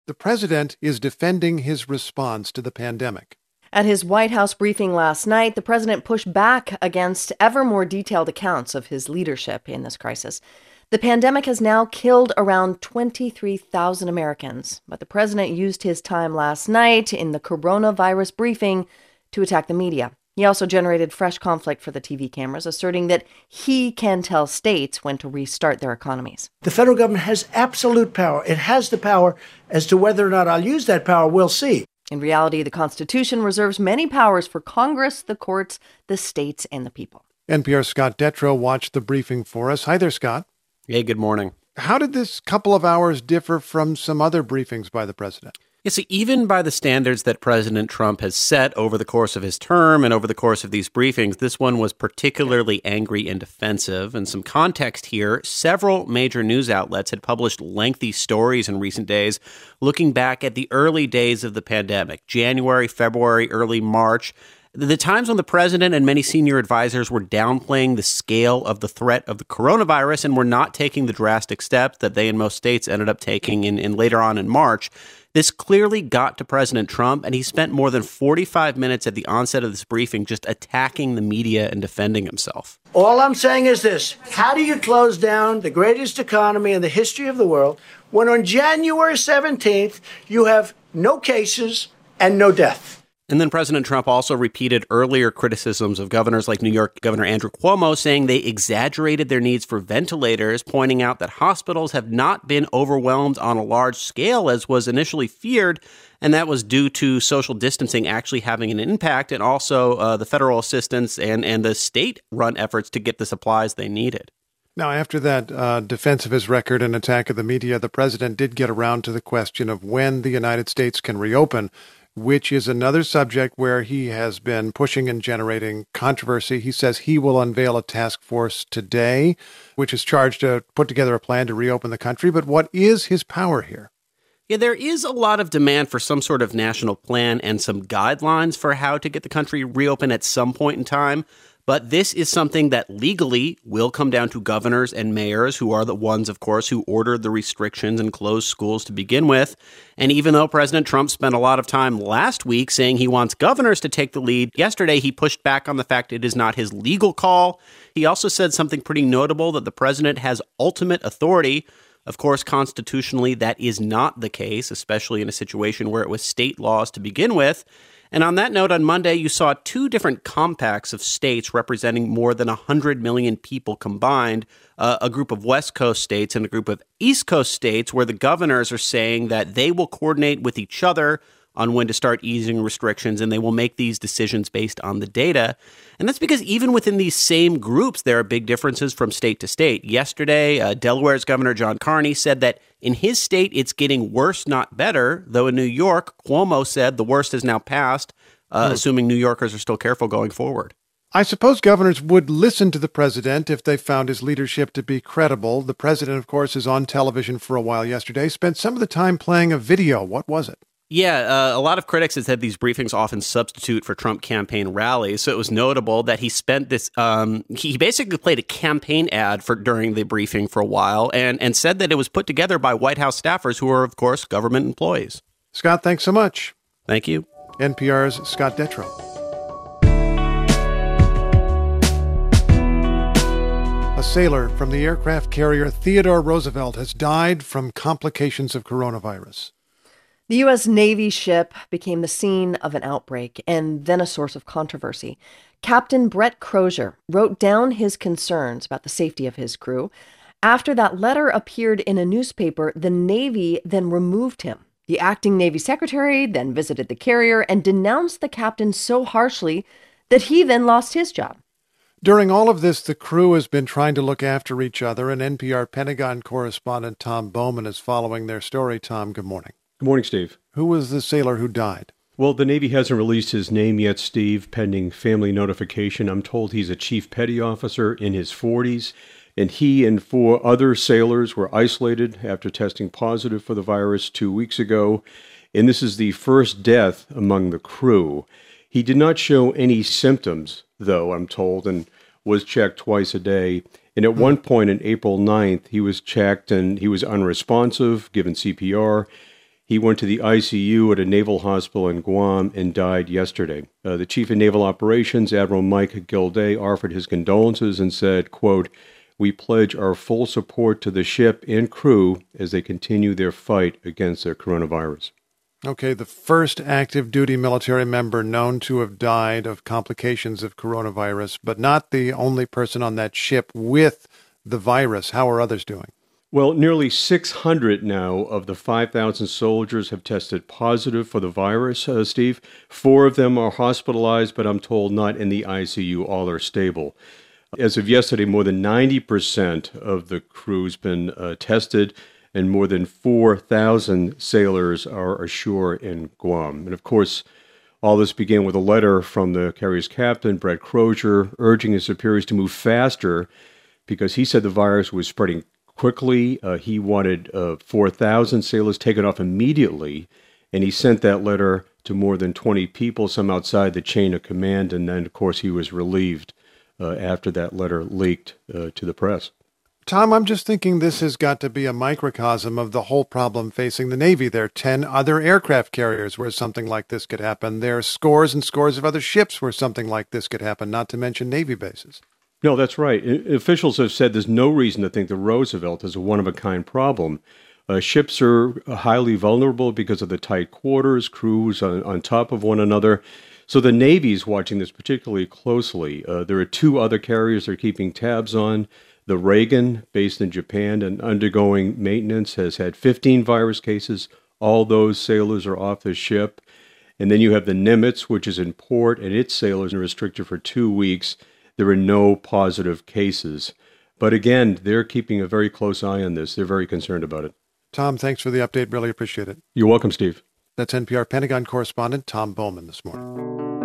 The president is defending his response to the pandemic. At his White House briefing last night, the president pushed back against ever more detailed accounts of his leadership in this crisis. The pandemic has now killed around 23,000 Americans, but the president used his time last night in the coronavirus briefing to attack the media. He also generated fresh conflict for the TV cameras, asserting that he can tell states when to restart their economies. The federal government has absolute power. It has the power. As to whether or not I'll use that power, we'll see. In reality, the Constitution reserves many powers for Congress, the courts, the states, and the people. NPR's Scott Detrow watched the briefing for us. Hi there, Scott. Hey, good morning. How did this couple of hours differ from some other briefings by the president? Yeah, so even by the standards that President Trump has set over the course of his term and over the course of these briefings, this one was particularly angry and defensive. And some context here, several major news outlets had published lengthy stories in recent days looking back at the early days of the pandemic, January, February, early March, the times when the president and many senior advisors were downplaying the scale of the threat of the coronavirus and were not taking the drastic steps that they in most states ended up taking in later on in March. This clearly got to President Trump, and he spent more than 45 minutes at the onset of this briefing just attacking the media and defending himself. All I'm saying is this. How do you close down the greatest economy in the history of the world when on January 17th you have no cases and no death? And then President Trump also repeated earlier criticisms of governors like New York Governor Andrew Cuomo, saying they exaggerated their needs for ventilators, pointing out that hospitals have not been overwhelmed on a large scale as was initially feared. And that was due to social distancing actually having an impact, and also the federal assistance and the state-run efforts to get the supplies they needed. Now, after that defense of his record and attack of the media, the president did get around to the question of when the United States can reopen, which is another subject where he has been pushing and generating controversy. He says he will unveil a task force today, which is charged to put together a plan to reopen the country. But what is his power here? Yeah, there is a lot of demand for some sort of national plan and some guidelines for how to get the country reopened at some point in time. But this is something that legally will come down to governors and mayors, who are the ones, of course, who ordered the restrictions and closed schools to begin with. And even though President Trump spent a lot of time last week saying he wants governors to take the lead, yesterday he pushed back on the fact it is not his legal call. He also said something pretty notable, that the president has ultimate authority. Of course, constitutionally, that is not the case, especially in a situation where it was state laws to begin with. And on that note, on Monday, you saw two different compacts of states representing more than 100 million people combined, a group of West Coast states and a group of East Coast states, where the governors are saying that they will coordinate with each other on when to start easing restrictions, and they will make these decisions based on the data. And that's because even within these same groups, there are big differences from state to state. Yesterday, Delaware's Governor John Carney said that in his state, it's getting worse, not better, though in New York, Cuomo said the worst is now past, assuming New Yorkers are still careful going forward. I suppose governors would listen to the president if they found his leadership to be credible. The president, of course, is on television for a while yesterday, spent some of the time playing a video. What was it? Yeah, a lot of critics have said these briefings often substitute for Trump campaign rallies. So it was notable that he spent this, he basically played a campaign ad during the briefing for a while and said that it was put together by White House staffers who are, of course, government employees. Scott, thanks so much. Thank you. NPR's Scott Detrow. A sailor from the aircraft carrier Theodore Roosevelt has died from complications of coronavirus. The U.S. Navy ship became the scene of an outbreak and then a source of controversy. Captain Brett Crozier wrote down his concerns about the safety of his crew. After that letter appeared in a newspaper, the Navy then removed him. The acting Navy secretary then visited the carrier and denounced the captain so harshly that he then lost his job. During all of this, the crew has been trying to look after each other, and NPR Pentagon correspondent Tom Bowman is following their story. Tom, good morning. Good morning, Steve. Who was the sailor who died? Well, the Navy hasn't released his name yet, Steve, pending family notification. I'm told he's a chief petty officer in his 40s, and he and 4 other sailors were isolated after testing positive for the virus 2 weeks ago, and this is the first death among the crew. He did not show any symptoms, though, I'm told, and was checked twice a day. And at one point on April 9th, he was checked and he was unresponsive, given CPR. He went to the ICU at a naval hospital in Guam and died yesterday. The chief of naval operations, Admiral Mike Gilday, offered his condolences and said, quote, "We pledge our full support to the ship and crew as they continue their fight against the coronavirus." Okay, the first active duty military member known to have died of complications of coronavirus, but not the only person on that ship with the virus. How are others doing? Well, nearly 600 now of the 5,000 soldiers have tested positive for the virus, Steve. 4 of them are hospitalized, but I'm told not in the ICU. All are stable. As of yesterday, more than 90% of the crew's been tested, and more than 4,000 sailors are ashore in Guam. And of course, all this began with a letter from the carrier's captain, Brett Crozier, urging his superiors to move faster because he said the virus was spreading quickly. He wanted 4,000 sailors taken off immediately, and he sent that letter to more than 20 people, some outside the chain of command, and then, of course, he was relieved after that letter leaked to the press. Tom, I'm just thinking this has got to be a microcosm of the whole problem facing the Navy. There are 10 other aircraft carriers where something like this could happen. There are scores and scores of other ships where something like this could happen, not to mention Navy bases. No, that's right. Officials have said there's no reason to think the Roosevelt is a one-of-a-kind problem. Ships are highly vulnerable because of the tight quarters, crews on top of one another. So the Navy's watching this particularly closely. There are 2 other carriers they're keeping tabs on. The Reagan, based in Japan and undergoing maintenance, has had 15 virus cases. All those sailors are off the ship. And then you have the Nimitz, which is in port, and its sailors are restricted for 2 weeks. There are no positive cases. But again, they're keeping a very close eye on this. They're very concerned about it. Tom, thanks for the update. Really appreciate it. You're welcome, Steve. That's NPR Pentagon correspondent Tom Bowman this morning.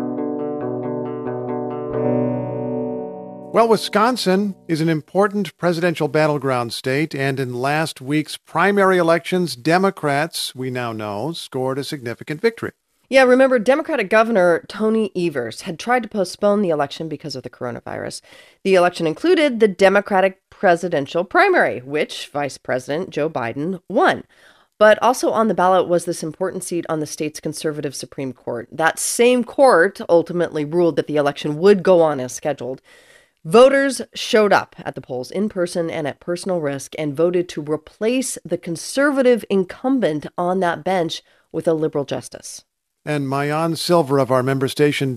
Well, Wisconsin is an important presidential battleground state, and in last week's primary elections, Democrats, we now know, scored a significant victory. Yeah, remember, Democratic Governor Tony Evers had tried to postpone the election because of the coronavirus. The election included the Democratic presidential primary, which Vice President Joe Biden won. But also on the ballot was this important seat on the state's conservative Supreme Court. That same court ultimately ruled that the election would go on as scheduled. Voters showed up at the polls in person and at personal risk and voted to replace the conservative incumbent on that bench with a liberal justice. And Maayan Silver of our member station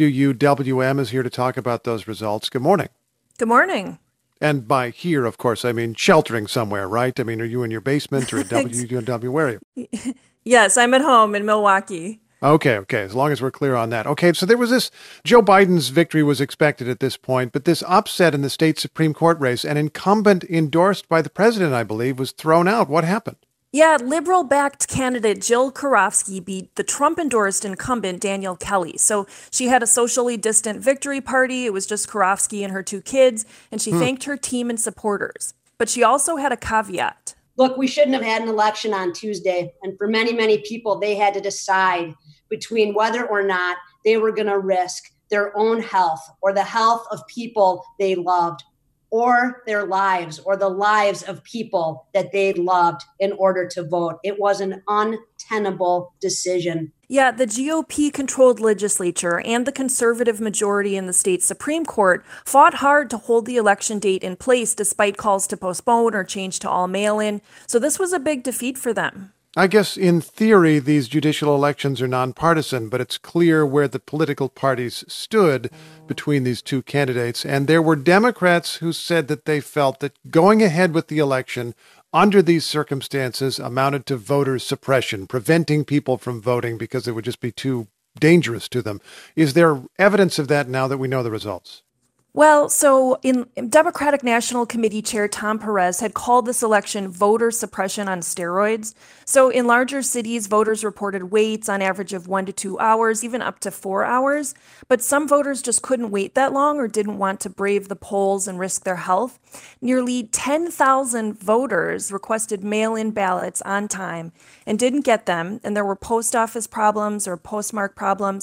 WUWM is here to talk about those results. Good morning. Good morning. And by here, of course, I mean sheltering somewhere, right? I mean, are you in your basement or at WUW? Where are you? Yes, I'm at home in Milwaukee. Okay. As long as we're clear on that. Okay, so there was this, Joe Biden's victory was expected at this point, but this upset in the state Supreme Court race, an incumbent endorsed by the president, I believe, was thrown out. What happened? Yeah, liberal-backed candidate Jill Karofsky beat the Trump-endorsed incumbent Danielle Kelly. So she had a socially distant victory party. It was just Karofsky and her 2 kids, and she thanked her team and supporters. But she also had a caveat. Look, we shouldn't have had an election on Tuesday. And for many, many people, they had to decide between whether or not they were going to risk their own health or the health of people they loved, or their lives or the lives of people that they loved in order to vote. It was an untenable decision. Yeah, the GOP-controlled legislature and the conservative majority in the state Supreme Court fought hard to hold the election date in place despite calls to postpone or change to all mail-in. So this was a big defeat for them. I guess in theory, these judicial elections are nonpartisan, but it's clear where the political parties stood between these 2 candidates. And there were Democrats who said that they felt that going ahead with the election under these circumstances amounted to voter suppression, preventing people from voting because it would just be too dangerous to them. Is there evidence of that now that we know the results? Well, so in Democratic National Committee Chair Tom Perez had called this election voter suppression on steroids. So in larger cities, voters reported waits on average of 1 to 2 hours, even up to 4 hours. But some voters just couldn't wait that long or didn't want to brave the polls and risk their health. Nearly 10,000 voters requested mail-in ballots on time and didn't get them. And there were post office problems or postmark problems.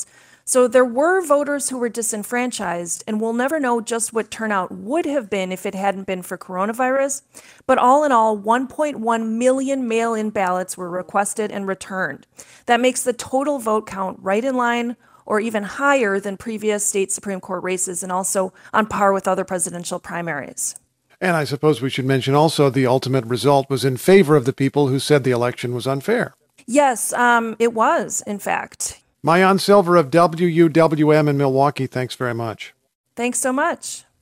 So there were voters who were disenfranchised, and we'll never know just what turnout would have been if it hadn't been for coronavirus. But all in all, 1.1 million mail-in ballots were requested and returned. That makes the total vote count right in line or even higher than previous state Supreme Court races and also on par with other presidential primaries. And I suppose we should mention also the ultimate result was in favor of the people who said the election was unfair. Yes, it was, in fact. Maayan Silver of WUWM in Milwaukee, thanks very much. Thanks so much.